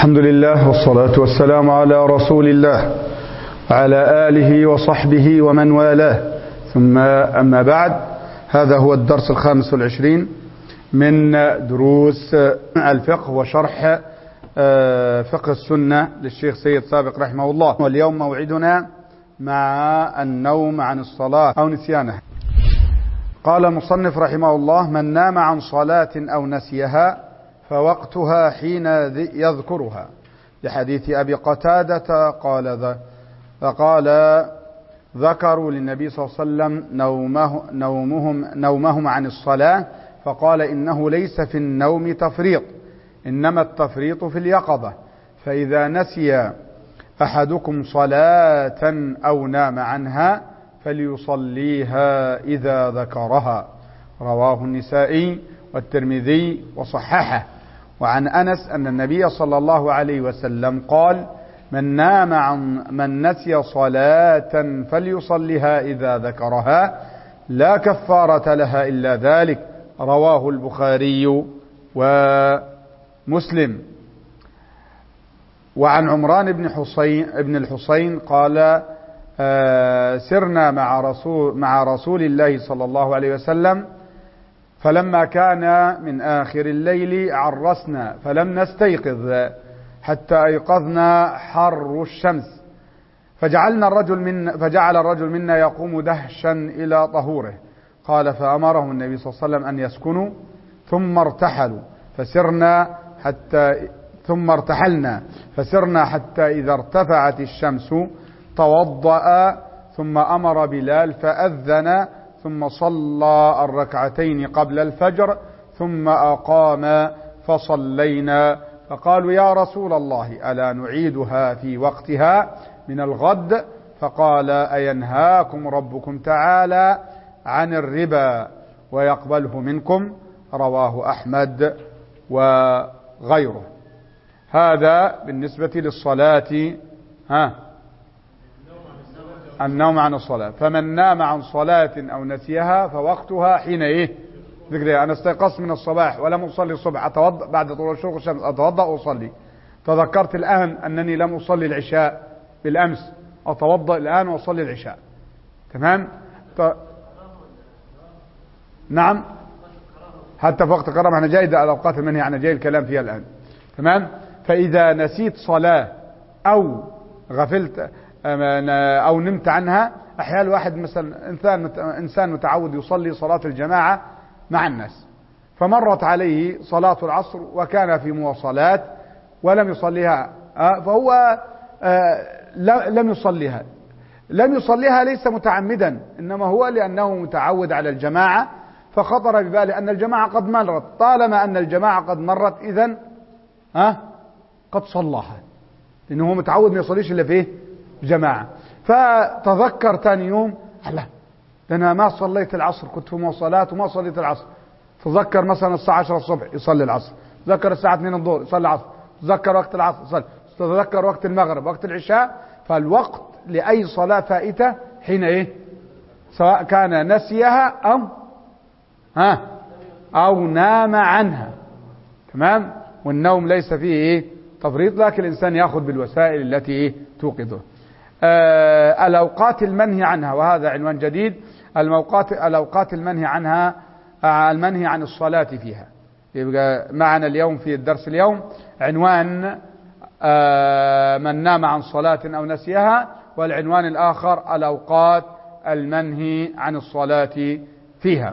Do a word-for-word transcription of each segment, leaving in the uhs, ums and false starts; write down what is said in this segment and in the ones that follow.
الحمد لله والصلاة والسلام على رسول الله وعلى آله وصحبه ومن والاه، ثم أما بعد. هذا هو الدرس الخامس والعشرين من دروس الفقه وشرح فقه السنة للشيخ سيد سابق رحمه الله. واليوم موعدنا مع النوم عن الصلاة أو نسيانها. قال المصنف رحمه الله: من نام عن صلاة أو نسيها فوقتها حين يذكرها، لحديث أبي قتادة قال ذا فقال ذكروا للنبي صلى الله عليه وسلم نومه نومهم, نومهم عن الصلاة، فقال إنه ليس في النوم تفريط، إنما التفريط في اليقظة، فإذا نسي أحدكم صلاة أو نام عنها فليصليها إذا ذكرها. رواه النسائي والترمذي وصححه. وعن أنس أن النبي صلى الله عليه وسلم قال: من نام عن من نسي صلاة فليصلها إذا ذكرها، لا كفارة لها إلا ذلك. رواه البخاري ومسلم. وعن عمران بن حسين ابن الحسين قال: آه سرنا مع رسول مع رسول الله صلى الله عليه وسلم، فلما كان من آخر الليل عرسنا فلم نستيقظ حتى أيقظنا حر الشمس، فجعلنا الرجل من فجعل الرجل منا يقوم دهشا إلى طهوره. قال: فأمرهم النبي صلى الله عليه وسلم أن يسكنوا ثم ارتحلوا فسرنا حتى ثم ارتحلنا فسرنا حتى إذا ارتفعت الشمس توضأ، ثم أمر بلال فأذن، ثم صلى الركعتين قبل الفجر، ثم أقام فصلينا. فقالوا: يا رسول الله، ألا نعيدها في وقتها من الغد؟ فقال: أينهاكم ربكم تعالى عن الربا ويقبله منكم؟ رواه أحمد وغيره. هذا بالنسبة للصلاة. ها النوم عن الصلاة. فمن نام عن صلاة أو نسيها فوقتها حين إيه ذكرها. أنا استيقظت من الصباح ولم أصلي الصبح، أتوضأ بعد طلوع شروق الشمس، أتوضأ وأصلي. تذكرت الآن أنني لم أصلي العشاء بالأمس، أتوضأ الآن وأصلي العشاء. تمام. ت... نعم، حتى في وقت الكرامة احنا جاي على الأوقات المنهي عنها، جاي الكلام فيها الآن. تمام. فإذا نسيت صلاة أو غفلت أو نمت عنها، أحيانا واحد مثلا إنسان إنسان متعود يصلي صلاة الجماعة مع الناس، فمرت عليه صلاة العصر وكان في مواصلات ولم يصليها، فهو لم يصليها لم يصليها ليس متعمدا، إنما هو لأنه متعود على الجماعة، فخطر بباله أن الجماعة قد مرت. طالما أن الجماعة قد مرت، إذن ها قد صلاها، لأنه متعود ما يصليش إلا فيه جماعة. فتذكر ثاني يوم: لا، أنا ما صليت العصر، كنت في مواصلات وما صليت العصر. تذكر مثلا الساعة عشرة الصبح يصلي العصر، تذكر الساعة اثنين الظهر يصلي العصر، تذكر وقت العصر يصلي، تذكر وقت المغرب، وقت العشاء. فالوقت لأي صلاة فائتة حين إيه، سواء كان نسيها أو ها أو نام عنها. تمام. والنوم ليس فيه إيه تفريط، لكن الإنسان يأخذ بالوسائل التي إيه توقظه. آه الأوقات المنهي عنها، وهذا عنوان جديد: الموقات الأوقات المنهي عنها، آه المنهي عن الصلاة فيها. يبقى معنا اليوم في الدرس اليوم عنوان آه من نام عن صلاة أو نسيها، والعنوان الآخر الأوقات المنهي عن الصلاة فيها.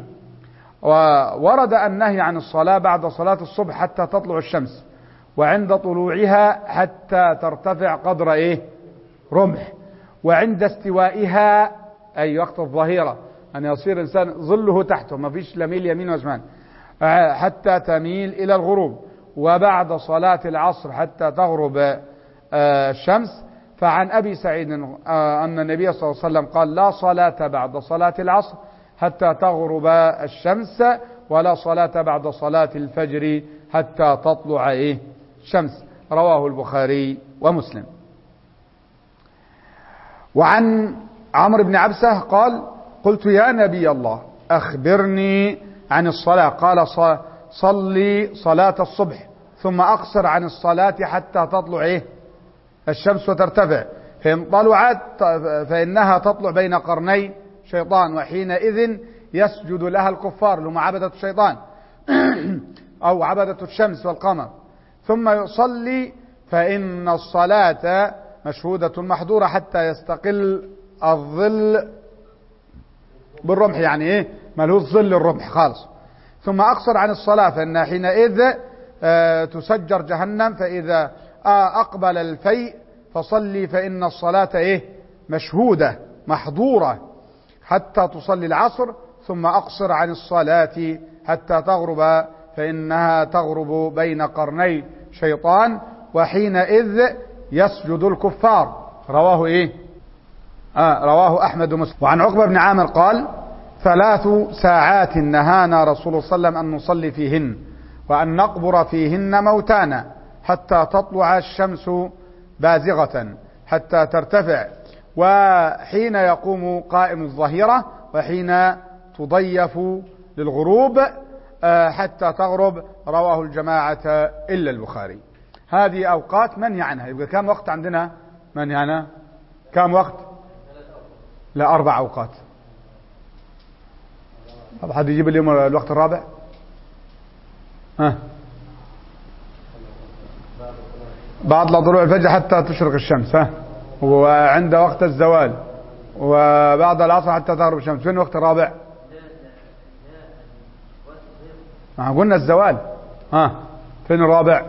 وورد النهي عن الصلاة بعد صلاة الصبح حتى تطلع الشمس، وعند طلوعها حتى ترتفع قدر إيه رمح، وعند استوائها أي وقت الظهيرة، أن يصير إنسان ظله تحته، ما فيش لميل يمين وشمال، حتى تميل إلى الغروب، وبعد صلاة العصر حتى تغرب الشمس. فعن أبي سعيد أن النبي صلى الله عليه وسلم قال: لا صلاة بعد صلاة العصر حتى تغرب الشمس، ولا صلاة بعد صلاة الفجر حتى تطلع إيه الشمس. رواه البخاري ومسلم. وعن عمرو بن عبسة قال: قلت: يا نبي الله، أخبرني عن الصلاة. قال: صلي صلاة الصبح ثم أقصر عن الصلاة حتى تطلع إيه الشمس وترتفع، فإن طلعت فإنها تطلع بين قرني شيطان، وحينئذ يسجد لها الكفار لهم عبدة الشيطان أو عبدة الشمس والقمر، ثم يصلي فإن الصلاة مشهودة محظورة حتى يستقل الظل بالرمح، يعني إيه ملهوش ظل الرمح خالص. ثم أقصر عن الصلاة فإن حينئذ آه تسجر جهنم، فإذا آه أقبل الفيء فصلي فإن الصلاة إيه مشهودة محظورة حتى تصلي العصر، ثم أقصر عن الصلاة حتى تغرب فإنها تغرب بين قرني شيطان، وحينئذ يسجد الكفار. رواه إيه آه رواه أحمد ومسلم. وعن عقبة بن عامر قال ثلاث ساعات نهانا رسول الله صلى الله عليه وسلم أن نصلي فيهن وأن نقبر فيهن موتانا حتى تطلع الشمس بازغة حتى ترتفع، وحين يقوم قائم الظهيرة، وحين تضيف للغروب حتى تغرب. رواه الجماعة إلا البخاري. هذه أوقات منهي عنها. يبقى كم وقت عندنا منهي عنها؟ كم وقت؟ لا أربع أوقات. طب حد يجيب اليوم الوقت الرابع؟ ها بعد طلوع الفجر حتى تشرق الشمس، ها وعند وقت الزوال، وبعد العصر حتى تغرب الشمس. فين الوقت الرابع؟ ما قلنا الزوال. ها فين الرابع؟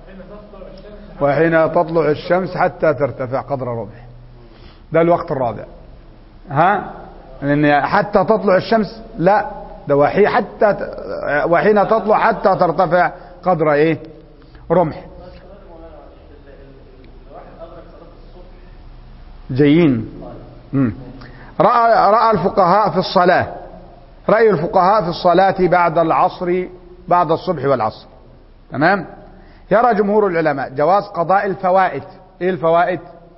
وحين تطلع الشمس حتى ترتفع قدر ربع. ده الوقت الرابع. ها لأن حتى تطلع الشمس لا، ده وحي حتى وحين تطلع حتى ترتفع قدر ايه رمح. جيين. مم. رأى رأى الفقهاء في الصلاة رأي الفقهاء في الصلاة بعد العصر بعد الصبح والعصر. تمام. يرى جمهور العلماء جواز قضاء الفوائد. ايه الفوائد؟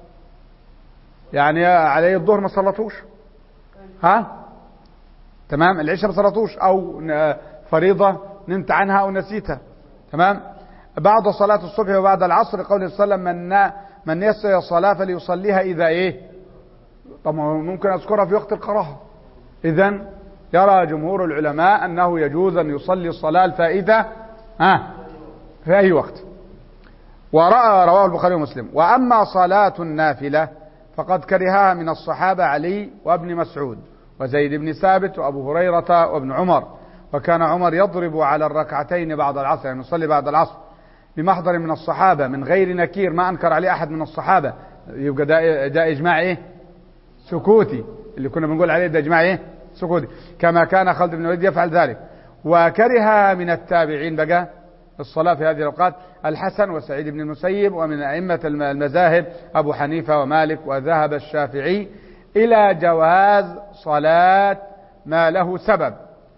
يعني عليه الظهر ما صلتوش، ها تمام، العشاء ما صلتوش، او فريضة نمت عنها او نسيتها، تمام، بعد صلاة الصبح وبعد العصر. قول صلى الله عليه وسلم من من يسر الصلاة فليصليها اذا ايه. طبعا ممكن اذكرها في وقت الكراهة. اذا يرى جمهور العلماء انه يجوز ان يصلي الصلاة الفائدة ها في اي وقت. ورأى رواه البخاري ومسلم. واما صلاة النافلة فقد كرهها من الصحابة علي وابن مسعود وزيد بن ثابت وابو هريرة وابن عمر، وكان عمر يضرب على الركعتين بعد العصر، يعني يصلي بعد العصر بمحضر من الصحابة من غير نكير، ما انكر عليه احد من الصحابة. يبقى ده, ده اجماع ايه سكوتي، اللي كنا بنقول عليه ده اجماع ايه سكوتي، كما كان خالد بن الوليد يفعل ذلك. وكره من التابعين بقى الصلاة في هذه الأوقات الحسن وسعيد بن المسيب، ومن أئمة المذاهب أبو حنيفة ومالك، وذهب الشافعي إلى جواز صلاة ما له سبب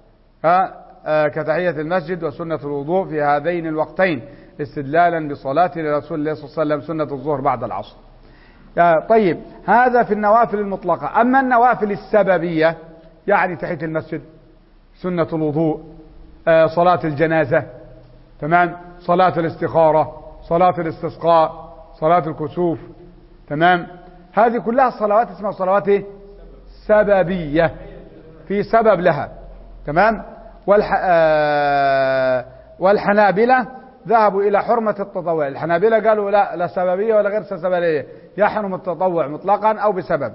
كتحية المسجد وسنة الوضوء في هذين الوقتين، استدلالا بصلاة لرسول الله صلى الله عليه وسلم سنة الظهر بعد العصر. طيب هذا في النوافل المطلقة. أما النوافل السببية يعني تحية المسجد، سنة الوضوء، صلاة الجنازة، تمام، صلاة الاستخارة، صلاة الاستسقاء، صلاة الكسوف، تمام، هذه كلها صلوات اسمها صلوات ايه سببية في سبب لها، تمام. والح... آه... والحنابلة ذهبوا إلى حرمة التطوع. الحنابلة قالوا لا لا سببية ولا غير سببية، يحرم التطوع مطلقا أو بسبب،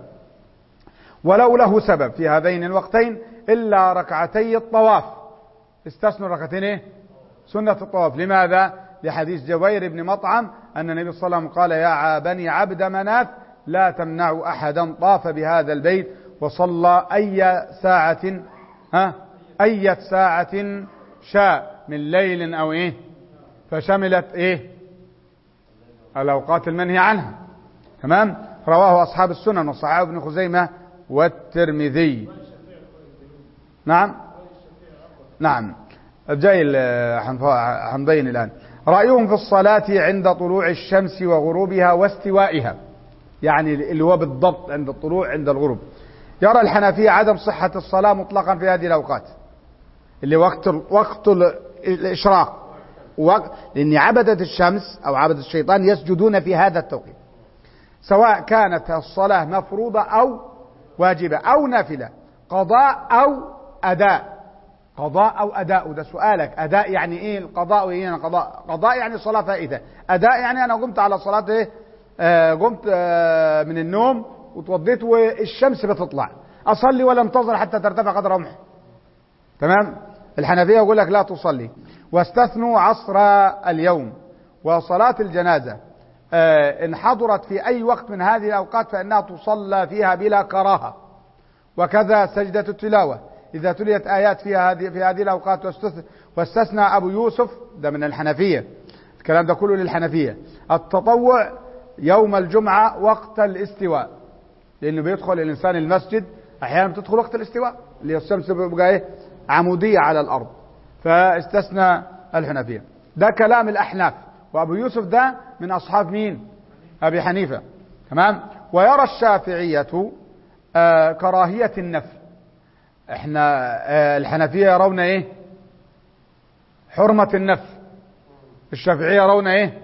ولو له سبب في هذين الوقتين إلا ركعتي الطواف. استثنوا ركعتين ايه سنة الطواف. لماذا؟ لحديث جبير بن مطعم أن النبي صلى الله عليه وسلم قال يا بني عبد مناف لا تمنعوا أحدا طاف بهذا البيت وصلى أي ساعة ها أي ساعة شاء من ليل أو إيه، فشملت إيه الأوقات المنهي عنها، تمام. رواه أصحاب السنن وصححه ابن خزيمة والترمذي. نعم نعم جاي حنبين الآن. رأيهم في الصلاة عند طلوع الشمس وغروبها واستوائها، يعني اللي هو بالضبط عند الطلوع عند الغروب. يرى الحنفية عدم صحة الصلاة مطلقا في هذه الأوقات، اللي وقت وقت الإشراق لأن عبدة الشمس أو عبدة الشيطان يسجدون في هذا التوقيت، سواء كانت الصلاة مفروضة أو واجبة أو نافلة، قضاء أو أداء. قضاء أو أداء، وده سؤالك، أداء يعني إيه؟ القضاء وإيه يعني قضاء؟ قضاء يعني صلاة فائتة، أداء يعني أنا قمت على صلاة إيه؟ آه قمت آه من النوم وتوضيت والشمس بتطلع، أصلي ولا انتظر حتى ترتفع قدر رمح؟ تمام؟ الحنفية يقول لك لا تصلي. واستثنوا عصر اليوم وصلاة الجنازة آه إن حضرت في أي وقت من هذه الأوقات فإنها تصلى فيها بلا كراهة. وكذا سجدة التلاوة إذا تليت آيات فيها هذه في هذه الأوقات. واستثنى أبو يوسف، ده من الحنفية، الكلام ده كله للحنفية، التطوع يوم الجمعة وقت الاستواء، لأنه بيدخل الإنسان المسجد أحيانا بتدخل وقت الاستواء اللي الشمس بيبقى إيه؟ عمودية على الأرض، فاستثنى الحنفية. ده كلام الأحناف، وأبو يوسف ده من أصحاب مين؟ أبي حنيفة. تمام. ويرى الشافعية آه كراهية النفل. احنا آه الحنفية يرون ايه؟ حرمة النفل. الشافعية يرون ايه؟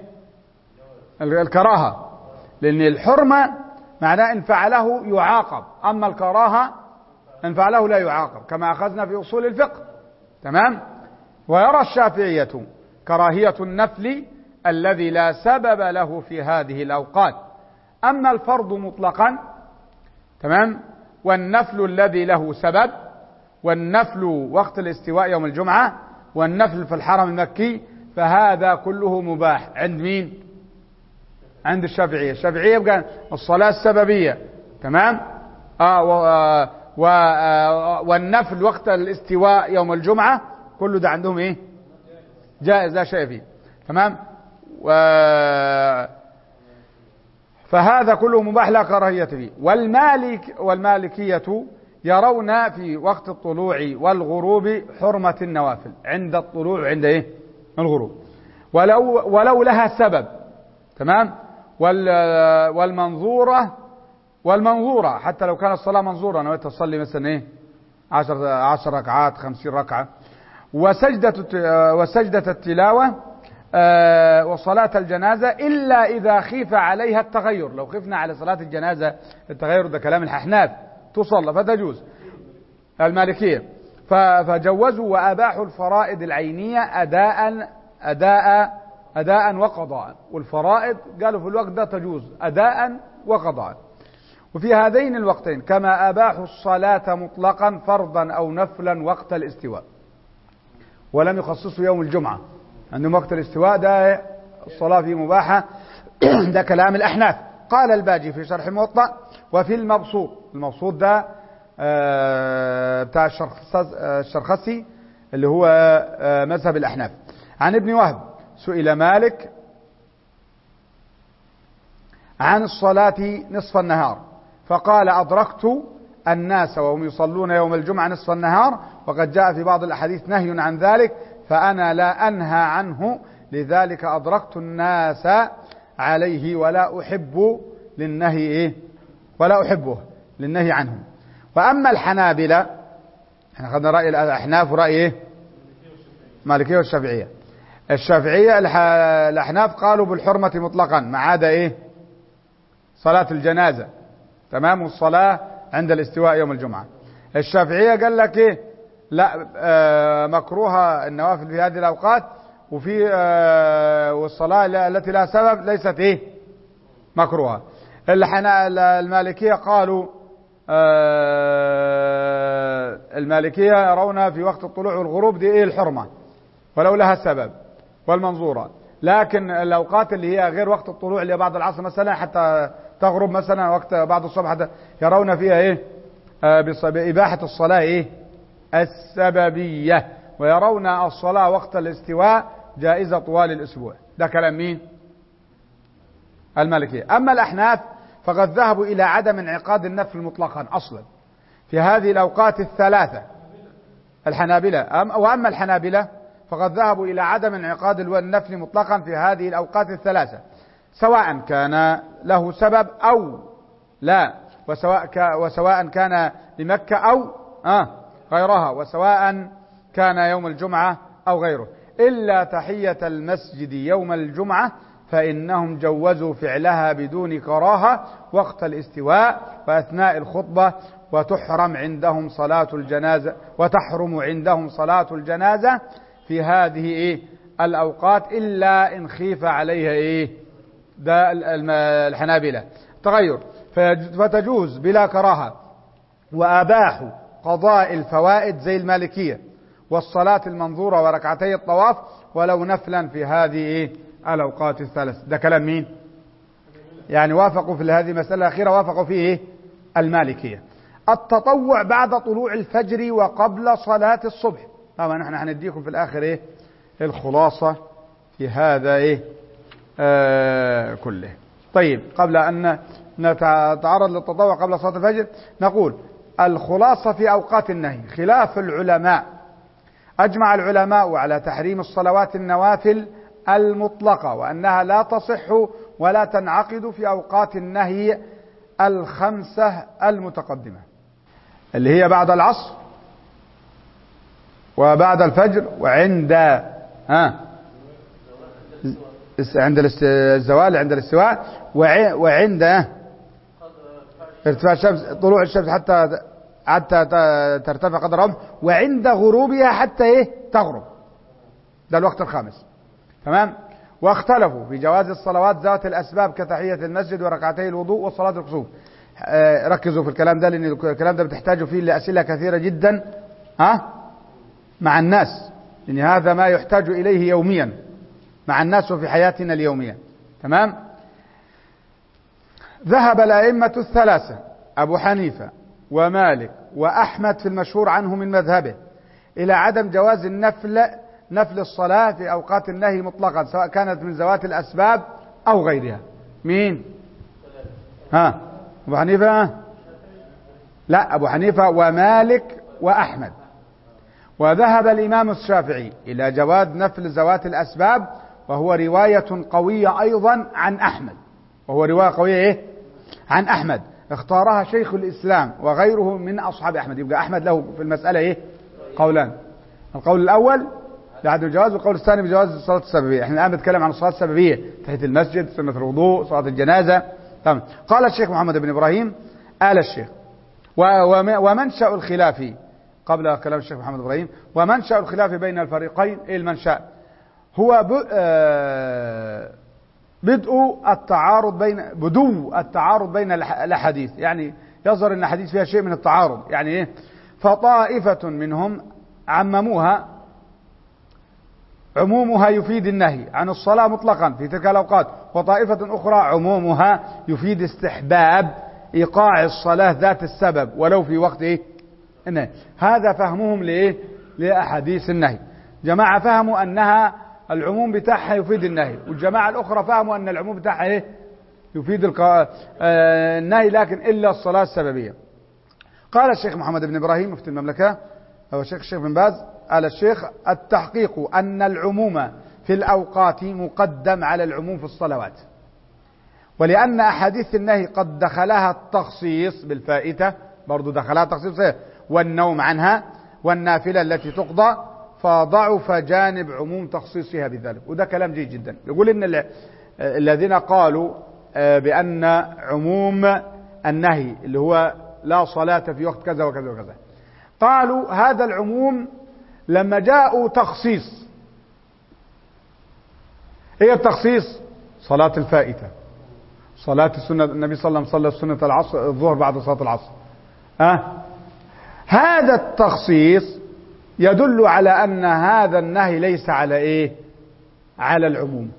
الكراهة، لأن الحرمة معناه إن فعله يعاقب، أما الكراهة إن فعله لا يعاقب، كما أخذنا في أصول الفقه. تمام. ويرى الشافعية كراهية النفل الذي لا سبب له في هذه الأوقات. أما الفرض مطلقا، تمام، والنفل الذي له سبب، والنفل وقت الاستواء يوم الجمعة، والنفل في الحرم المكي، فهذا كله مباح عند مين؟ عند الشافعية. الشافعية يبقى الصلاة السببية، تمام، آه و آه و آه والنفل وقت الاستواء يوم الجمعة كله ده عندهم ايه؟ جائز، لا شيء فيه. تمام. و فهذا كله مباح لا كراهية فيه. والمالك والمالكية يرون في وقت الطلوع والغروب حرمة النوافل عند الطلوع وعند ايه؟ الغروب، ولو ولو لها سبب. تمام. والمنظورة والمنظورة حتى لو كانت الصلاة منظورة، نويت تصلي مثلا ايه؟ عشر عشر ركعات، خمسين ركعة. وسجدة وسجدة التلاوة آه وصلاة الجنازة إلا إذا خيف عليها التغير. لو خفنا على صلاة الجنازة التغير، ده كلام الأحناف، تصلى فتجوز. المالكية فجوزوا وأباحوا الفرائض العينية أداء أداء أداء وقضاء، والفرائض قالوا في الوقت ده تجوز أداء وقضاء. وفي هذين الوقتين كما أباحوا الصلاة مطلقا فرضا أو نفلا وقت الاستواء، ولم يخصصوا يوم الجمعة، عندهم وقت الاستواء ده الصلاة فيه مباحة. ده كلام الأحناف. قال الباجي في شرح الموطأ: وفي المبسوط، المبسوط ده بتاع الشرخسي اللي هو مذهب الأحناف، عن ابن وهب سئل مالك عن الصلاة نصف النهار فقال: أدركت الناس وهم يصلون يوم الجمعة نصف النهار، وقد جاء في بعض الأحاديث نهي عن ذلك، فأنا لا أنهى عنه، لذلك أدركت الناس عليه ولا أحب للنهي إيه؟ ولا أحبه للنهي عنه. وأما الحنابلة، احنا أخذنا رأي الأحناف ورأي إيه؟ مالكية والشافعية. الشافعية الأحناف قالوا بالحرمة مطلقا ما عدا إيه؟ صلاة الجنازة، تمام، والصلاة عند الاستواء يوم الجمعة. الشافعية قال لك إيه؟ لا آه مكروهة النوافل في هذه الأوقات، وفي آه والصلاة التي لا سبب ليست إيه؟ مكروهة. المالكية قالوا آه المالكية يرون في وقت الطلوع والغروب دي إيه؟ الحرمة ولو لها سبب والمنظورة، لكن الأوقات اللي هي غير وقت الطلوع اللي بعد العصر مثلا حتى تغرب مثلا، وقت بعد الصبح حتى يرون فيها إيه؟ آه بإباحة الصلاة إيه؟ السببية، ويرون الصلاة وقت الاستواء جائزة طوال الأسبوع. ده كلام مين؟ المالكية. أما الأحناف فقد ذهبوا إلى عدم انعقاد النفل مطلقا أصلا في هذه الأوقات الثلاثة. الحنابلة وأما الحنابلة فقد ذهبوا إلى عدم انعقاد النفل مطلقا في هذه الأوقات الثلاثة، سواء كان له سبب أو لا، وسواء وسواء كان لمكة أو آه غيرها، وسواء كان يوم الجمعة أو غيره، إلا تحية المسجد يوم الجمعة فإنهم جوزوا فعلها بدون كراهة وقت الاستواء وأثناء الخطبة، وتحرم عندهم صلاة الجنازة وتحرم عندهم صلاة الجنازة في هذه إيه الأوقات إلا إن خيف عليها إيه ده الحنابلة تغير، فتجوز بلا كراهة. وأباحوا قضاء الفوائد زي المالكية والصلاة المنظورة وركعتي الطواف ولو نفلا في هذه إيه الأوقات الثلاث. ده كلام مين؟ يعني وافقوا في هذه المسألة الأخيرة وافقوا فيه إيه المالكية. التطوع بعد طلوع الفجر وقبل صلاة الصبح. طبعا نحن هنديكم في الآخر إيه الخلاصة في هذا إيه آه كله. طيب قبل أن نتعرض للتطوع قبل صلاة الفجر نقول الخلاصة في أوقات النهي. خلاف العلماء، أجمع العلماء على تحريم الصلوات النوافل المطلقة وأنها لا تصح ولا تنعقد في أوقات النهي الخمسة المتقدمة اللي هي بعد العصر وبعد الفجر وعند ها عند الزوال عند الاستواء وعند ارتفاع الشمس طلوع الشمس حتى حتى ترتفع قدر الرمح وعند غروبها حتى ايه تغرب. ده الوقت الخامس. تمام. واختلفوا في جواز الصلوات ذات الأسباب كتحية المسجد وركعتي الوضوء وصلاة الكسوف. آه ركزوا في الكلام ده لأن الكلام ده بتحتاجوا فيه لأسئلة كثيرة جدا ها مع الناس، لأن هذا ما يحتاج إليه يوميا مع الناس وفي حياتنا اليومية. تمام. ذهب الأئمة الثلاثة أبو حنيفة ومالك وأحمد في المشهور عنه من مذهبه إلى عدم جواز النفل نفل الصلاة في أوقات النهي مطلقا سواء كانت من ذوات الأسباب أو غيرها. مين؟ ها أبو حنيفة؟ لا أبو حنيفة ومالك وأحمد. وذهب الإمام الشافعي إلى جواز نفل ذوات الأسباب وهو رواية قوية أيضا عن أحمد وهو رواية قوية إيه؟ عن أحمد اختارها شيخ الإسلام وغيره من أصحاب أحمد. يبقى أحمد له في المسألة إيه؟ قولان. القول الأول بعد الجواز والقول الثاني بجواز الصلاة السببية. احنا الآن بنتكلم عن الصلاة السببية تحية المسجد سنة الوضوء صلاة الجنازة. تمام. قال الشيخ محمد بن إبراهيم آل الشيخ ومنشأ الخلاف قبل كلام الشيخ محمد إبراهيم ومنشأ الخلاف بين الفريقين إيه المنشأ هو بدء التعارض بين بدو التعارض بين الأحاديث. يعني يظهر أن الحديث فيها شيء من التعارض. يعني إيه؟ فطائفة منهم عمموها عمومها يفيد النهي عن الصلاة مطلقا في تلك الأوقات وطائفة أخرى عمومها يفيد استحباب إيقاع الصلاة ذات السبب ولو في وقت إيه النهي. هذا فهمهم لإيه لأحاديث النهي. جماعة فهموا أنها العموم بتاعها يفيد النهي والجماعة الأخرى فهموا أن العموم بتاعها إيه يفيد الق... آه النهي لكن إلا الصلاة السببية. قال الشيخ محمد بن إبراهيم مفتي المملكة أو الشيخ الشيخ بن باز قال الشيخ التحقيق أن العموم في الأوقات مقدم على العموم في الصلوات ولأن أحاديث النهي قد دخلها التخصيص بالفائتة برضو دخلها التخصيص والنوم عنها والنافلة التي تقضى فضعف جانب عموم تخصيصها بذلك. وده كلام جيد جدا. يقول إن الذين قالوا بأن عموم النهي اللي هو لا صلاة في وقت كذا وكذا وكذا قالوا هذا العموم لما جاءوا تخصيص. ايه التخصيص؟ صلاة الفائتة صلاة السنة. النبي صلى الله عليه وسلم صلى سنة العصر الظهر بعد صلاة العصر. أه؟ هذا التخصيص يدل على أن هذا النهي ليس على إيه على العموم،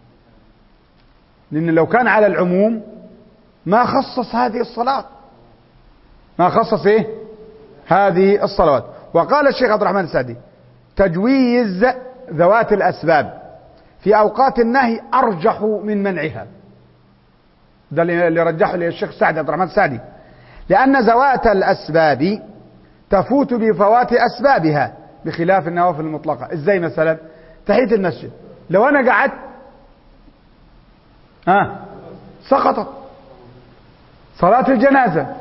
لأن لو كان على العموم ما خصص هذه الصلاة ما خصص إيه هذه الصلوات. وقال الشيخ عبد الرحمن السعدي تجويز ذوات الأسباب في أوقات النهي أرجح من منعها. ده اللي رجحه للشيخ سعدي عبد الرحمن السعدي لأن ذوات الأسباب تفوت بفوات أسبابها بخلاف النوافل المطلقة. إزاي مثلا تحية المسجد لو أنا قعدت ها سقطت. صلاة الجنازة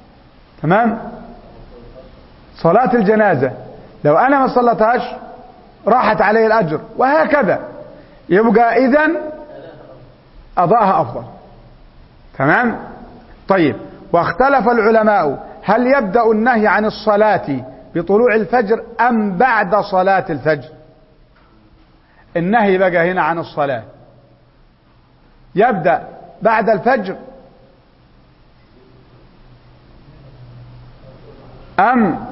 تمام صلاة الجنازة لو أنا ما صلتهاش راحت عليه الأجر، وهكذا. يبقى إذن أضاءها أفضل. تمام. طيب، واختلف العلماء هل يبدأ النهي عن الصلاة بطلوع الفجر أم بعد صلاة الفجر؟ النهي بقى هنا عن الصلاة يبدأ بعد الفجر أم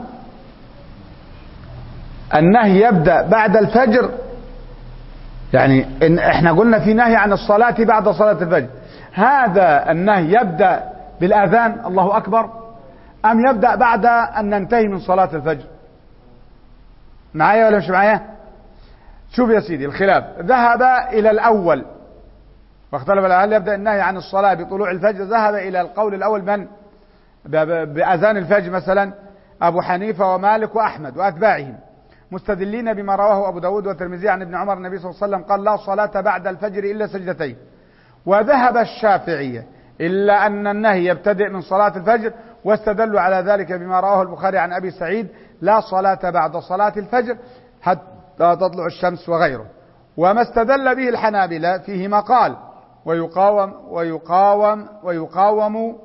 النهي يبدأ بعد الفجر؟ يعني إن احنا قلنا في نهي عن الصلاة بعد صلاة الفجر، هذا النهي يبدأ بالأذان الله أكبر أم يبدأ بعد أن ننتهي من صلاة الفجر؟ معايا ولا مش معايا؟ شوف يا سيدي الخلاف، ذهب إلى الأول واختلف هل يبدأ النهي عن الصلاة بطلوع الفجر، ذهب إلى القول الأول من بأذان الفجر مثلا أبو حنيفة ومالك وأحمد وأتباعهم، مستدلين بما رواه أبو داود والترمذي عن ابن عمر النبي صلى الله عليه وسلم قال لا صلاة بعد الفجر إلا سجدتين. وذهب الشافعية إلا أن النهي يبتدئ من صلاة الفجر، واستدلوا على ذلك بما رواه البخاري عن أبي سعيد لا صلاة بعد صلاة الفجر حتى تطلع الشمس وغيره. وما استدل به الحنابلة فيه مقال ويقاوم ويقاوم ويقاوم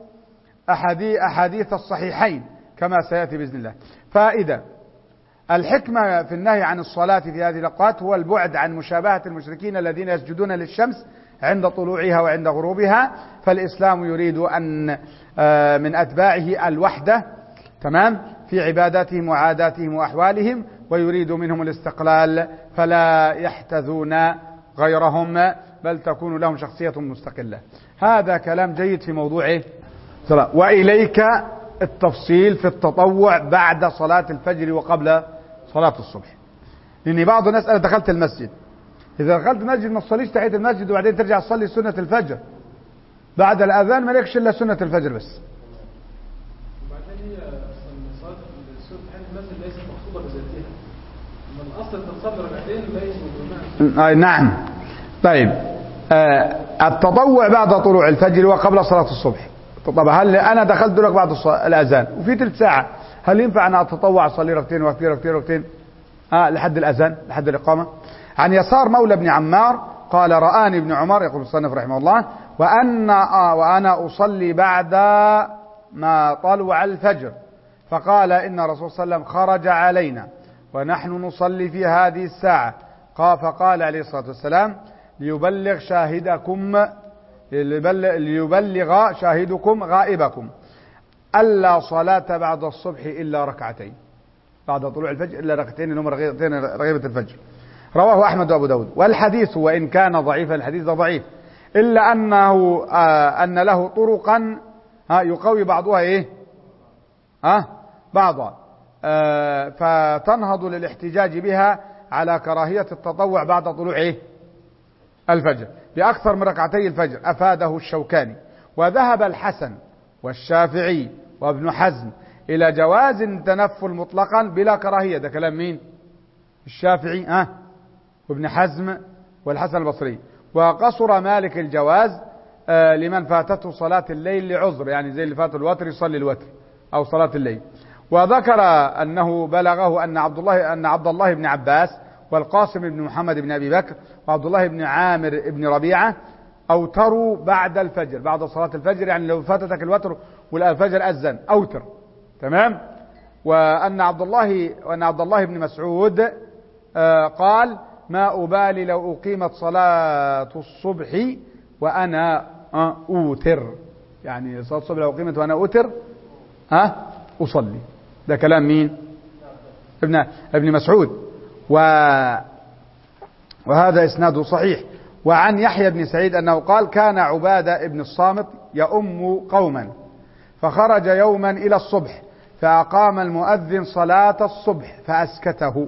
أحاديث الصحيحين كما سيأتي بإذن الله. فإذا الحكمة في النهي عن الصلاة في هذه الأوقات هو البعد عن مشابهة المشركين الذين يسجدون للشمس عند طلوعها وعند غروبها، فالإسلام يريد أن من أتباعه الوحدة تمام في عباداتهم وعاداتهم وأحوالهم، ويريد منهم الاستقلال فلا يحتذون غيرهم بل تكون لهم شخصية مستقلة. هذا كلام جيد في موضوع صلاة. وإليك التفصيل في التطوع بعد صلاة الفجر وقبل صلاة الصبح، لأن بعض الناس أنا دخلت المسجد، إذا دخلت المسجد ما تصليش تحية المسجد وبعدين ترجع تصلي سنة الفجر بعد الأذان، ما لكش إلا سنة الفجر بس. وبعدين هي صلاة سنة تحية المسجد ليست مقصودة بذاتها، أما الأصل تصلي ركعتين ليس أي نعم. طيب آه التطوع بعد طلوع الفجر وقبل صلاة الصبح. طب هل أنا دخلت دلوقتي بعد الأذان وفي ثلث ساعة، هل ينفع أن أتطوع أصلي ركعتين وركعتين ركعتين ركعتين آه لحد الأذان لحد الإقامة؟ عن يسار مولى بن عمار قال رآني ابن عمر يقول الصنف رحمه الله وأن آه وأنا أصلي بعد ما طلع الفجر، فقال إن الرسول صلى الله عليه وسلم خرج علينا ونحن نصلي في هذه الساعة، قال فقال عليه الصلاة والسلام ليبلغ شاهدكم ليبلغ شاهدكم غائبكم ألا صلاة بعد الصبح إلا ركعتين، بعد طلوع الفجر إلا ركعتين اللي هم رغيبتين رغيبة الفجر. رواه أحمد وأبو داود. والحديث وإن كان ضعيفا، الحديث ده ضعيف إلا أنه آه أن له طرقا آه يقوي بعضها إيه آه بعضا آه فتنهض للاحتجاج بها على كراهية التطوع بعد طلوع إيه الفجر بأكثر من ركعتي الفجر. أفاده الشوكاني. وذهب الحسن والشافعي وابن حزم إلى جواز التنفل مطلقا بلا كراهية. ده كلام مين؟ الشافعي ها آه وابن حزم والحسن البصري. وقصر مالك الجواز آه لمن فاتته صلاة الليل لعذر، يعني زي اللي فاته الوتر يصلي الوتر أو صلاة الليل. وذكر أنه بلغه أن عبد الله أن عبد الله بن عباس والقاسم بن محمد بن أبي بكر وعبد الله بن عامر بن ربيعة أوتروا بعد الفجر بعد صلاة الفجر، يعني لو فاتتك الوتر والفجر أذن أوتر تمام. وأن عبد الله وأن عبد الله بن مسعود آه قال ما أبالي لو أقيمت صلاة الصبح وأنا آه أوتر، يعني صلاة الصبح لو أقيمت وأنا أوتر ها آه أصلي. ده كلام مين؟ ابن ابن مسعود. و وهذا إسناده صحيح. وعن يحيى بن سعيد أنه قال كان عبادة ابن الصامت يؤم قوما فخرج يوما إلى الصبح فأقام المؤذن صلاة الصبح فأسكته.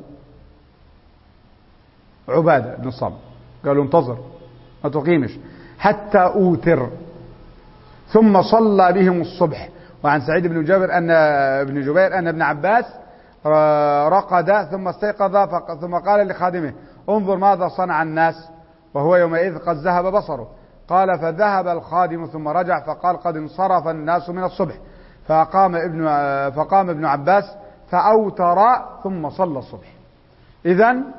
عبادة ابن الصامت قالوا انتظر ما تقيمش حتى أوتر، ثم صلى بهم الصبح. وعن سعيد بن جابر أن ابن جبير أن ابن عباس رقد ثم استيقظ ثم قال لخادمه انظر ماذا صنع الناس، وهو يومئذ قد ذهب بصره. قال فذهب الخادم ثم رجع فقال قد انصرف الناس من الصبح. فقام ابن فقام ابن عباس فأوتر ثم صلى الصبح. إذن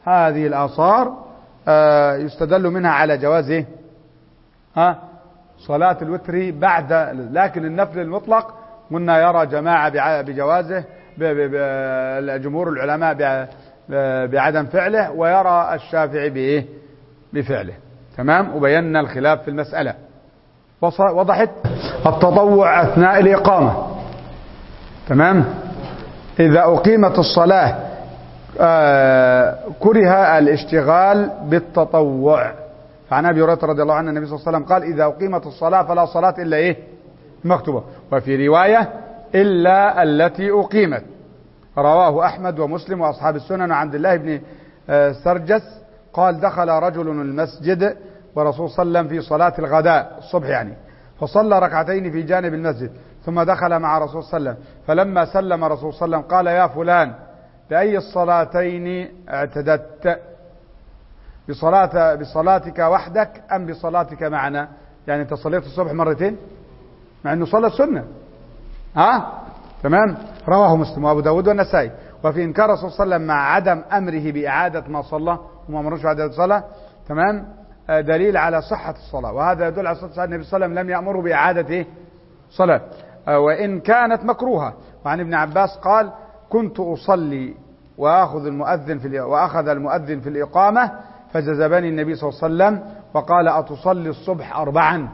هذه الآثار آه يستدل منها على جواز إيه؟ ها صلاة الوتر بعد، لكن النفل المطلق قلنا يرى جماعة بجوازه، جمهور العلماء بعدم فعله، ويرى الشافعي بإيه؟ بفعله. تمام. وبينا الخلاف في المسألة. وضحت. التطوع أثناء الإقامة. تمام. إذا أقيمت الصلاة آه كره الاشتغال بالتطوع. فعن أبي هريرة رضي الله عنه النبي صلى الله عليه وسلم قال: إذا أقيمت الصلاة فلا صلاة إلا إيه؟ مكتوبة. وفي رواية: إلا التي أقيمت. رواه أحمد ومسلم وأصحاب السنن. وعن عبد الله بن سرجس قال: دخل رجل المسجد ورسول صلى الله عليه وسلم في صلاة الغداء الصبح يعني، فصلى ركعتين في جانب المسجد، ثم دخل مع رسول صلى الله عليه وسلم، فلما سلم رسول صلى الله عليه وسلم قال: يا فلان، بأي الصلاتين اعتددت؟ بصلاة بصلاتك وحدك أم بصلاتك معنا؟ يعني أنت صليت الصبح مرتين مع أنه صلى السنة. ها؟ تمام. رواه مسلم وأبو داود والنسائي. وفي إنكار رسول صلى الله عليه وسلم مع عدم أمره بإعادة ما صلى وما أمرش بإعادة الصلاة، تمام، دليل على صحة الصلاة. وهذا يدل على صحة النبي صلى الله عليه وسلم لم يأمره بإعادة إيه؟ صلاة، وإن كانت مكروهة. وعن ابن عباس قال: كنت أصلي وأخذ المؤذن في وأخذ المؤذن في الإقامة، فجذبني النبي صلى الله عليه وسلم وقال: أتصلي الصبح أربعا؟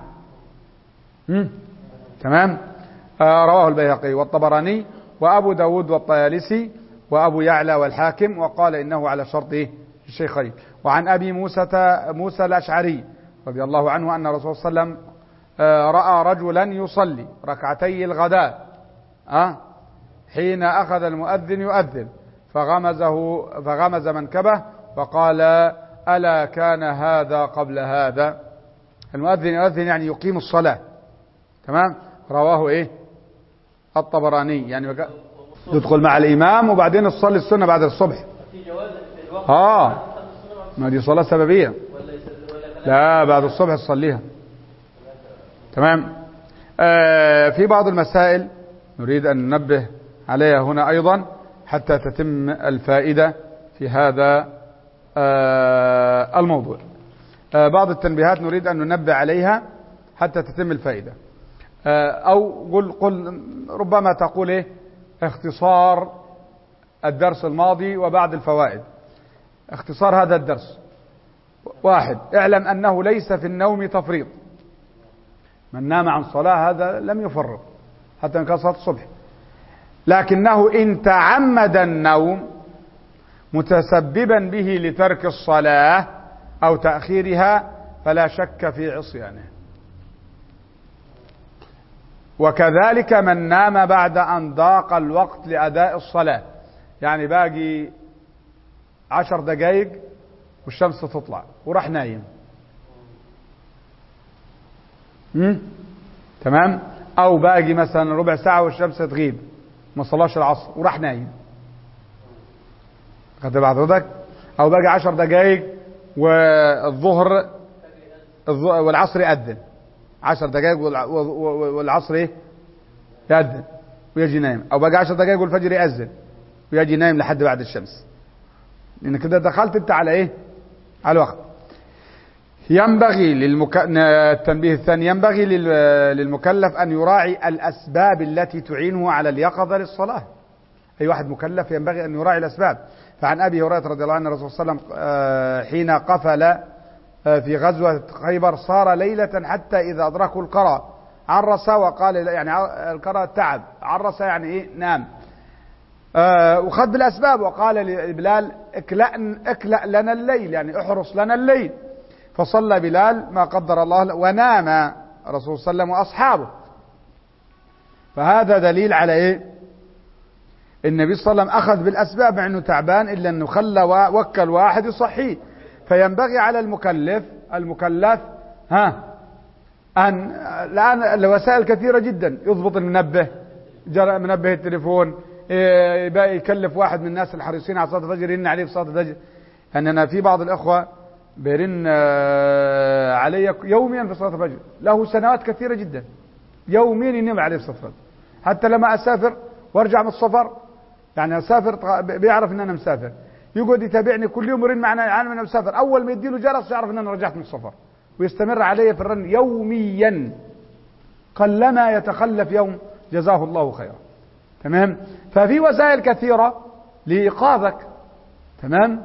تمام. آه رواه البيهقي والطبراني وأبو داود والطيالسي وأبو يعلى والحاكم، وقال إنه على شرط الشيخين. وعن أبي موسى موسى الأشعري رضي الله عنه أن رسول صلى الله عليه وسلم آه رأى رجلا يصلي ركعتي الغداء آه حين أخذ المؤذن يؤذن، فغمزه فغمز منكبه وقال: ألا كان هذا قبل هذا؟ المؤذن يؤذن يعني يقيم الصلاة. تمام. رواه إيه؟ الطبراني. يعني تدخل مع الإمام وبعدين تصلي السنة بعد الصبح. آه ما دي صلاة سببية. لا، بعد الصبح تصليها. تمام. آه في بعض المسائل نريد أن ننبه عليها هنا أيضا حتى تتم الفائدة في هذا آه الموضوع. آه بعض التنبيهات نريد أن ننبه عليها حتى تتم الفائدة. آه أو قل, قل ربما تقول إيه؟ اختصار الدرس الماضي وبعد الفوائد. اختصار هذا الدرس: واحد، اعلم أنه ليس في النوم تفريط. من نام عن صلاة هذا لم يفرط حتى إن كان صلاة الصبح، لكنه إن تعمد النوم متسببا به لترك الصلاة أو تأخيرها فلا شك في عصيانه. وكذلك من نام بعد أن ضاق الوقت لأداء الصلاة، يعني باقي عشر دقائق والشمس تطلع وراح نايم. مم؟ تمام. أو باقي مثلا ربع ساعة والشمس تغيب ما صلاش العصر وراح نايم. خدت بعض ردك. أو باقي عشر دقائق والظهر والعصر يأذن، عشر دقائق والعصر ايه يأذن ويجي نايم. أو باقي عشر دقائق والفجر يأذن ويجي نايم لحد بعد الشمس، لأن كده دخلت انت على ايه؟ على الوقت. ينبغي للمك... التنبيه الثاني: ينبغي للمكلف أن يراعي الأسباب التي تعينه على اليقظة للصلاة. أي واحد مكلف ينبغي أن يراعي الأسباب. فعن أبي هريرة رضي الله عنه الرسول صلى الله عليه وسلم حين قفل في غزوة خيبر صار ليلة حتى إذا أدركوا القرى عرس وقال، يعني القرى تعب، عرس يعني إيه؟ نام. وخذ بالأسباب وقال لبلال: اكلأ, اكلأ لنا الليل، يعني احرص لنا الليل. فصلى بلال ما قدر الله ونام رسول صلى الله عليه وسلم وأصحابه. فهذا دليل على إيه؟ النبي صلى الله عليه وسلم أخذ بالأسباب مع أنه تعبان، إلا أنه خلى وكل واحد يصحيه. فينبغي على المكلف المكلف ها أن الآن الوسائل كثيرة جدا، يضبط المنبه، جرى منبه التليفون، يبقى يكلف واحد من الناس الحريصين على صلاة الفجر يرن عليه في صلاة الفجر. يعني أنا في بعض الأخوة بيرن علي يوميا في صلاة الفجر، له سنوات كثيرة جدا يوميا ينام عليه في صلاة الفجر. حتى لما أسافر وارجع من السفر، يعني أسافر بيعرف أن أنا مسافر، يقعد يتابعني كل يوم يرن معنا عن من مسافر، اول ما يديله جرس يعرف ان انا رجعت من السفر، ويستمر علي في الرن يوميا قلما يتخلف يوم، جزاه الله خيرا. تمام. ففي وسائل كثيرة لإيقاظك. تمام.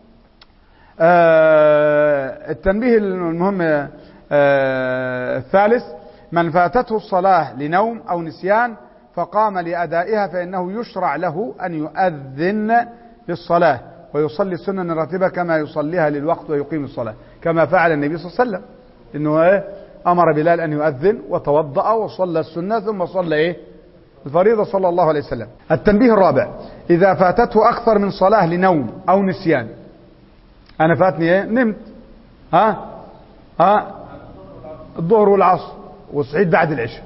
آه التنبيه المهم آه الثالث: من فاتته الصلاة لنوم أو نسيان فقام لأدائها فإنه يشرع له أن يؤذن للصلاة ويصلي السنن الراتبة كما يصليها للوقت ويقيم الصلاة، كما فعل النبي صلى الله عليه وسلم، إنه أمر بلال أن يؤذن وتوضأ وصلى السنة ثم صلى إيه الفريضة صلى الله عليه وسلم. التنبيه الرابع: إذا فاتته أكثر من صلاة لنوم أو نسيان. أنا فاتني إيه؟ نمت ها ها الظهر والعصر وصحيت بعد العشاء.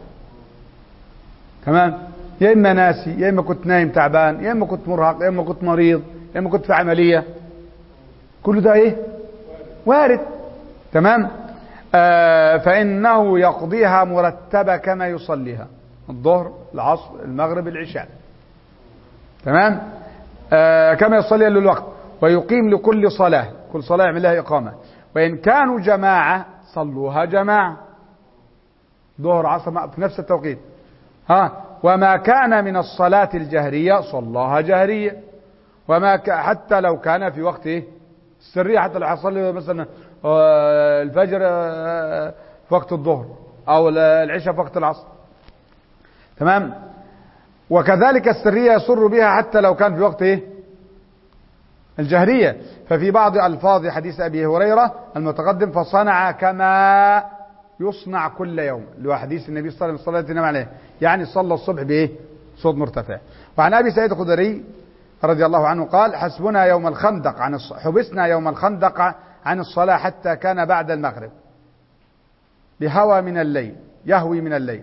تمام. يا إما ناسي، يا إما كنت نايم تعبان، يا إما كنت مرهق، يا إما كنت مريض، يا إما كنت في عملية. كل ده إيه؟ وارد. تمام. آه فإنه يقضيها مرتبة كما يصليها: الظهر، العصر، المغرب، العشاء. تمام. آه كما يصليها للوقت، ويقيم لكل صلاة، كل صلاة يعمل لها إقامة. وإن كانوا جماعة صلوها جماعة، ظهر عصر في نفس التوقيت. ها وما كان من الصلاة الجهرية صلاها جهرية، وما ك... حتى لو كان في وقت إيه؟ السرية، حتى لو حصل مثلا الفجر في وقت الظهر أو العشاء في وقت العصر. تمام. وكذلك السرية يسر بها حتى لو كان في وقت إيه؟ الجهرية. ففي بعض ألفاظ حديث أبي هريرة المتقدم: فصنع كما يصنع كل يوم، اللي هو حديث النبي صلى الله عليه وسلم عليه، يعني صلى الصبح بإيه؟ صوت مرتفع. وعن أبي سعيد الخدري رضي الله عنه قال: حسبنا يوم الخندق عن الص... حبسنا يوم الخندق عن الصلاة حتى كان بعد المغرب بهوى من الليل، يهوي من الليل،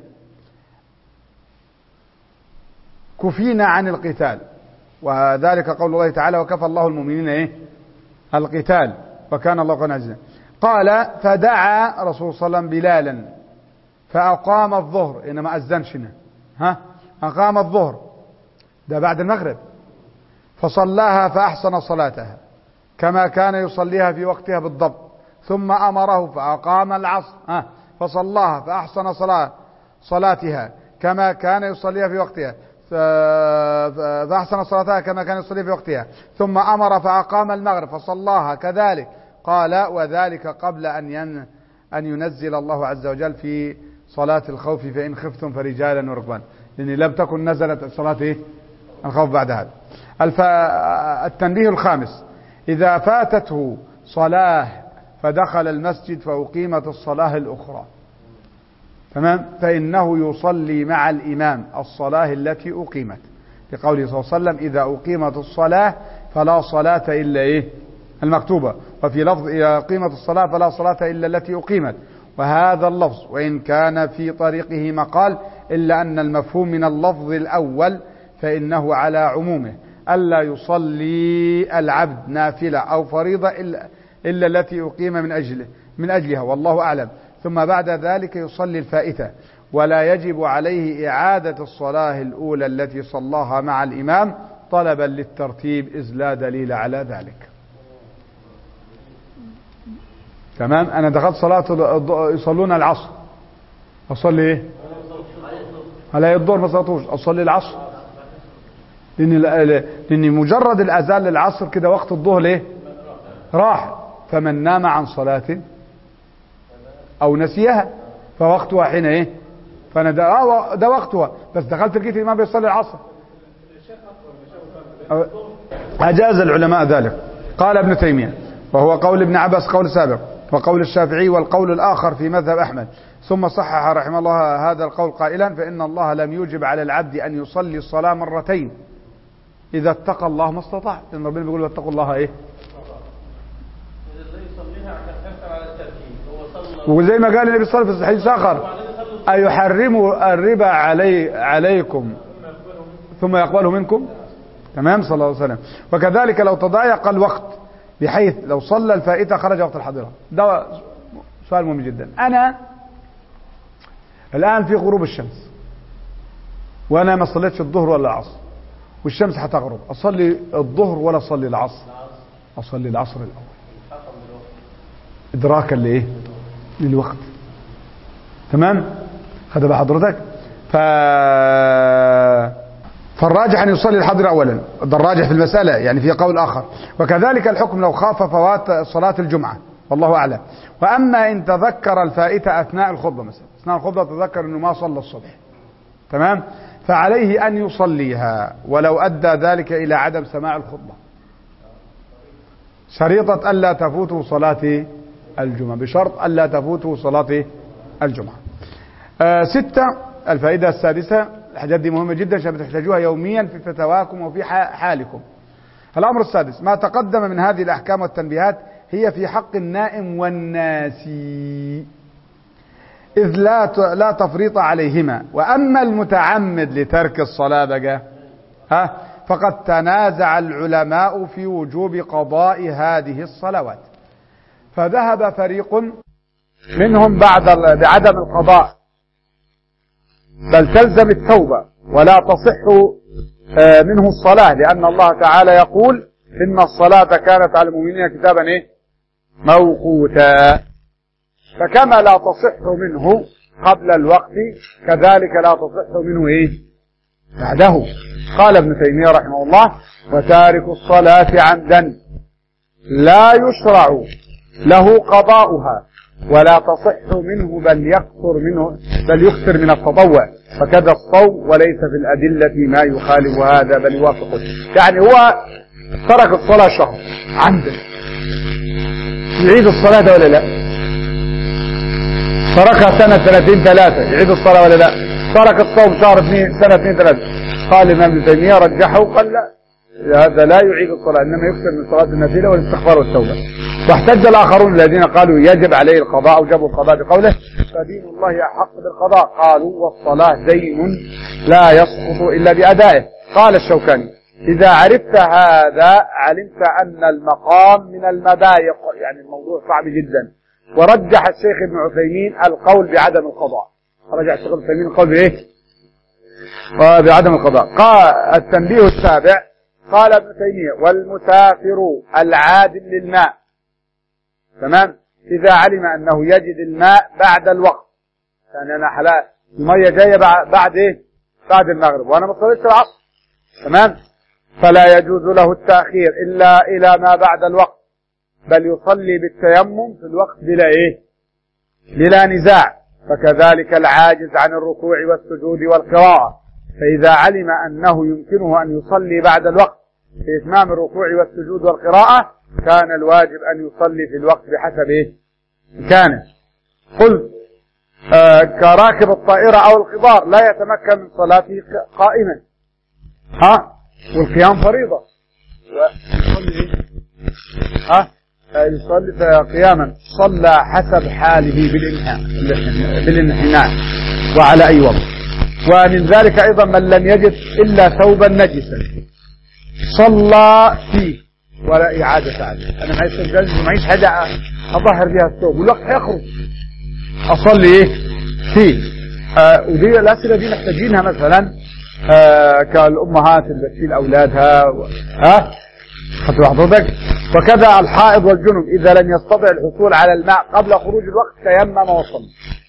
كفينا عن القتال. وذلك قول الله تعالى: وكفى الله المؤمنين إيه؟ القتال وكان الله قويا عزيزا. قال: فدعا رسول صلى الله عليه وسلم بلالا فأقام الظهر، إنما أذنش ها أقام الظهر ده بعد المغرب، فصلاها فأحسن صلاتها كما كان يصليها في وقتها بالضبط، ثم أمره فأقام العصر ها فصلاها فأحسن صلاة صلاتها كما كان يصليها في وقتها فأحسن صلاتها كما كان يصلي في وقتها، ثم أمر فأقام المغرب فصلاها كذلك. قال: وذلك قبل أن ين أن ينزل الله عز وجل في صلاة الخوف: فإن خفتم فرجالا وركبانا، لأن لم تكن نزلت صلاة إيه؟ الخوف بعد هذا. الف... التنبيه الخامس: إذا فاتته صلاة فدخل المسجد فأقيمت الصلاة الأخرى، تمام، فإنه يصلي مع الإمام الصلاة التي أقيمت، لقوله صلى الله عليه وسلم: إذا أقيمت الصلاة فلا صلاة إلا إيه؟ المكتوبة. وفي لفظ: إذا أقيمت الصلاة فلا صلاة إلا التي أقيمت. وهذا اللفظ وإن كان في طريقه مقال، إلا أن المفهوم من اللفظ الأول فإنه على عمومه، ألا يصلي العبد نافلة أو فريضة إلا, إلا التي أقيم من أجله من أجلها، والله أعلم. ثم بعد ذلك يصلي الفائتة، ولا يجب عليه إعادة الصلاة الأولى التي صلاها مع الإمام طلبا للترتيب، إذ لا دليل على ذلك. تمام. أنا دخلت صلاة يصلون العصر، أصلي إيه؟ على الظهر ما صلاتوش، أصلي العصر، لأن لأن مجرد الأذان للعصر كده وقت الظهر إيه؟ راح. فمن نام عن صلاة أو نسيها فوقتها حين إيه؟ فأنا ده, آه ده وقتها، بس دخلت لقيت الإمام بيصلي العصر. أجاز العلماء ذلك. قال ابن تيمية: وهو قول ابن عباس قول سابق، وقول الشافعي، والقول الآخر في مذهب أحمد. ثم صحح رحمه الله هذا القول قائلا: فإن الله لم يوجب على العبد أن يصلي الصلاة مرتين إذا اتقى الله ما استطاع، لأن ربنا بيقول: واتقوا الله إيه؟ وزي ما قال النبي صلى الله عليه وسلم في الحديث آخر: أيحرم الربا علي عليكم ثم يقبله منكم؟ تمام، صلى الله عليه وسلم. وكذلك لو تضايق الوقت بحيث لو صلى الفائتة خرج وقت الحاضرة. ده سؤال مهم جدا. أنا الآن في غروب الشمس وأنا ما صليتش الظهر ولا العصر، والشمس هتغرب، أصلي الظهر ولا أصلي العصر؟ أصلي العصر الأول إدراكا لإيه؟ للوقت. تمام؟ خد بقى حضرتك. ف... فالراجح أن يصلي الحاضر أولا، ده الراجح في المسألة يعني في قول آخر. وكذلك الحكم لو خاف فوات صلاة الجمعة، والله أعلم. وأما إن تذكر الفائتة أثناء الخطبة مثلا، أثناء الخطبة تذكر أنه ما صلى الصبح، تمام، فعليه أن يصليها ولو أدى ذلك إلى عدم سماع الخطبة، شريطة ألا تفوته صلاة الجمعة، بشرط ألا تفوته صلاة الجمعة. آه ستة، الفائدة السادسة، الحاجات دي مهمة جدا عشان بتحتاجوها يوميا في فتواكم وفي حالكم. الأمر السادس، ما تقدم من هذه الأحكام والتنبيهات هي في حق النائم والناسي، إذ لا لا تفريط عليهما. وأما المتعمد لترك الصلاة بقى ها فقد تنازع العلماء في وجوب قضاء هذه الصلوات، فذهب فريق منهم بعد بعدم القضاء، بل تلزم التوبة ولا تصح منه الصلاة، لأن الله تعالى يقول إن الصلاة كانت على المؤمنين كتابا إيه؟ موقوتا. فكما لا تصح منه قبل الوقت كذلك لا تصح منه إيه؟ بعده. قال ابن تيمية رحمه الله: وتارك الصلاة عمدا لا يشرع له قضاؤها ولا تصح منه بل يكثر منه بل يكثر من التطوع، فكذا الصوم، وليس في الأدلة ما يخالف هذا بل يوافقه. يعني هو ترك الصلاة شهر عمدا، يعيد الصلاة ده ولا لا؟ تركها سنة سنتين ثلاثة، يعيد الصلاة ولا لا؟ ترك الصوم شهر اثنين سنة اثنين ثلاثة. قال الإمام ابن تيمية رجحه وقال لا، هذا لا يعيد الصلاة، إنما يكثر من صلاة النافلة والاستغفار والتوبة. واحتج الآخرون الذين قالوا يجب عليه القضاء وجبوا القضاء بقوله: فدين الله أحق بالقضاء. قالوا: والصلاة دين لا يسقط إلا بأدائه. قال الشوكاني: إذا عرفت هذا علمت أن المقام من المضايق، يعني الموضوع صعب جدا. ورجح الشيخ ابن عثيمين القول بعدم القضاء، رجع الشيخ ابن عثيمين القول بإيه؟ بعدم القضاء. قال التنبيه السابع، قال ابن تيمية: والمسافر العادل للماء، تمام، إذا علم أنه يجد الماء بعد الوقت، يعني أنا حلال المية جاية بعد إيه؟ بعد المغرب وأنا ما صليتش العصر، تمام، فلا يجوز له التأخير إلا إلى ما بعد الوقت، بل يصلي بالتيمم في الوقت بلا إيه؟ بلا نزاع. فكذلك العاجز عن الركوع والسجود والقراءة، فإذا علم أنه يمكنه أن يصلي بعد الوقت في إتمام الركوع والسجود والقراءة كان الواجب أن يصلي في الوقت بحسب إيه؟ كان قلت آه كراكب الطائرة أو القطار لا يتمكن من صلاته قائما، ها، والقيام فريضة، ويصلي ها يصلي قياما، صلى حسب حاله بالانحناء وعلى أي وضع. ومن ذلك أيضا من لم يجد إلا ثوبا نجسا صلى فيه ولا إعادة عليه. أنا معيش حاجة أظهر بها الثوب والوقت هيخرج، أصلي إيه فيه. آه ودي الأسئلة دي محتاجينها مثلا آه كالأمهات اللي بتشيل أولادها و... ها خطوا حضرتك. وكذا الحائض والجنب إذا لم يستطع الحصول على الماء قبل خروج الوقت تيمم وصلى.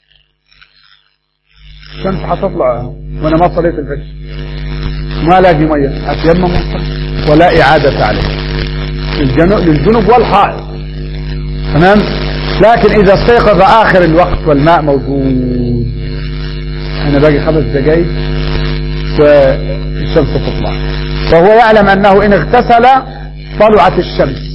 الشمس هتطلع وأنا ما صليت الفجر ما لاقي مية، أتيمم وصلى ولا إعادة عليه للجنب, للجنب والحائض، تمام. لكن إذا استيقظ آخر الوقت والماء موجود، أنا باقي خمس دقائق والشمس تطلع، وهو يعلم أنه إن اغتسل طلعت الشمس،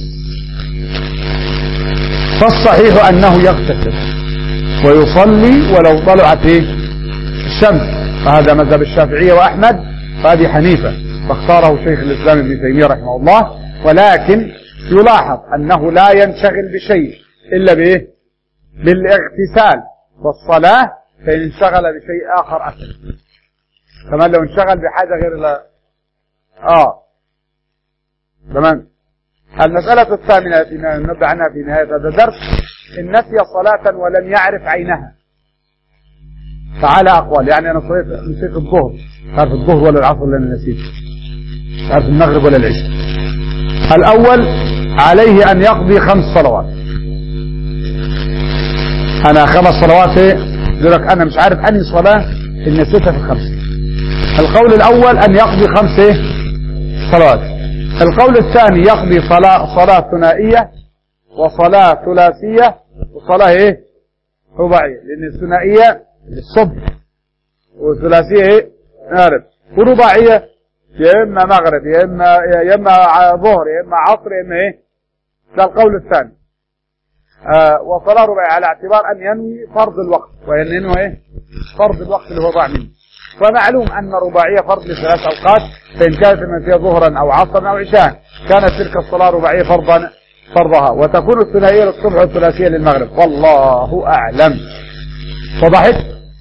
فالصحيح أنه يغتسل ويصلي ولو طلعت الشمس. فهذا مذهب الشافعية وأحمد وأبي حنيفة، فاختاره شيخ الإسلام ابن تيمية رحمه الله. ولكن يلاحظ أنه لا ينشغل بشيء إلا بإيه؟ بالاغتسال والصلاة، فإن انشغل بشيء آخر أكثر، كمان لو انشغل بحاجة غير لا آه تمام. المسألة الثامنة التي نبدأ عنها في نهاية هذا الدرس: إن نسي صلاة ولم يعرف عينها فعلى أقوال. يعني أنا صليت نسيت الظهر، عارف الظهر ولا العصر اللي أنا نسيت، عارف المغرب ولا العشاء. الأول عليه أن يقضي خمس صلوات. أنا خمس صلوات إيه؟ يقول لك أنا مش عارف أنهي صلاة إن نسيتها في الخمس. القول الأول أن يقضي خمس إيه؟ صلوات. القول الثاني يقضي صلاة صلاة ثنائية وصلاة ثلاثية وصلاة إيه؟ رباعية، لأن الثنائية الصبح والثلاثية إيه؟ مغرب، ورباعية يا إما مغرب يا إما يا إما ظهر يا إما عصر يا إما إيه؟ ده القول الثاني. آه وصلاة رباعية على اعتبار أن ينوي فرض الوقت، وأن ينوي إيه؟ فرض الوقت اللي هو ضاع منه. ومعلوم أن رباعية فرض لثلاث أوقات، فإن كانت من فيها ظهرا أو عصرا أو عشاء كانت تلك الصلاة رباعية فرضا فرضها، وتكون الثنائية للصبح والثلاثية للمغرب، والله أعلم. وضحت؟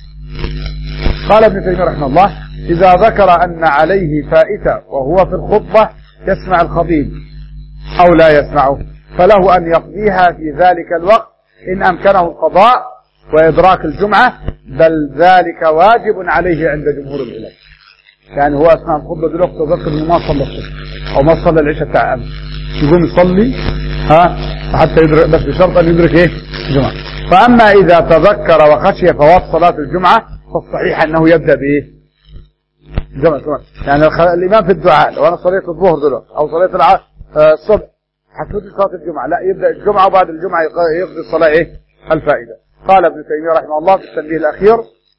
قال ابن تيمية رحمه الله: إذا ذكر أن عليه فائتة وهو في الخطبة يسمع الخطيب أو لا يسمعه، فله أن يقضيها في ذلك الوقت إن أمكنه القضاء وإدراك الجمعة، بل ذلك واجب عليه عند جمهور العلماء. يعني هو أثناء الخطبة دلوقتي تذكر إنه ما صلى الصبح أو ما صلى العشاء بتاع أمس، يقوم يصلي ها حتى يدرك، بس بشرط أن يدرك إيه؟ الجمعة. فأما إذا تذكر وخشي فوات صلاة الجمعة فالصحيح أنه يبدأ بإيه؟ جمعة. يعني الإمام في الدعاء لو أنا صليت الظهر دلوقتي أو صليت الصبح حسبت صلاة الجمعة، لا، يبدأ الجمعة وبعد الجمعة يقضي الصلاة إيه؟ الفائدة. قال ابن تيمية رحمه الله في التنبيه الأخير: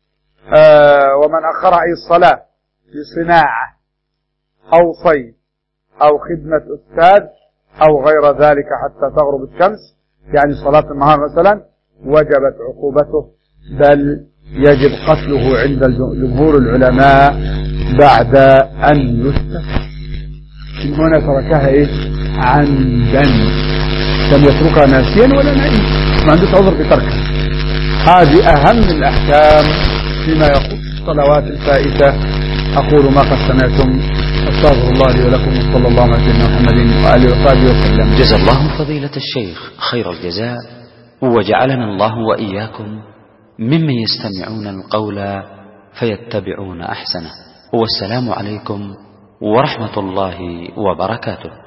آه ومن أخر أي الصلاة لصناعة أو صيد أو خدمة أستاذ أو غير ذلك حتى تغرب الشمس، يعني صلاة النهار مثلا، وجبت عقوبته، بل يجب قتله عند جمهور العلماء بعد أن يستفى. من هنا تركها إيه؟ عمدا، لم يتركها ناسيا ولا نائما، ما عندوش عذر في تركها. هذه أهم الأحكام فيما يخص الصلوات الفائتة. أقول ما قد سمعتم، أستغفر الله لي ولكم، وصلى الله على سيدنا محمد وآله وصحبه وسلم. جزا الله فضيلة الشيخ خير الجزاء، وجعلنا الله وإياكم ممن يستمعون القول فيتبعون أحسنه. والسلام عليكم ورحمة الله وبركاته.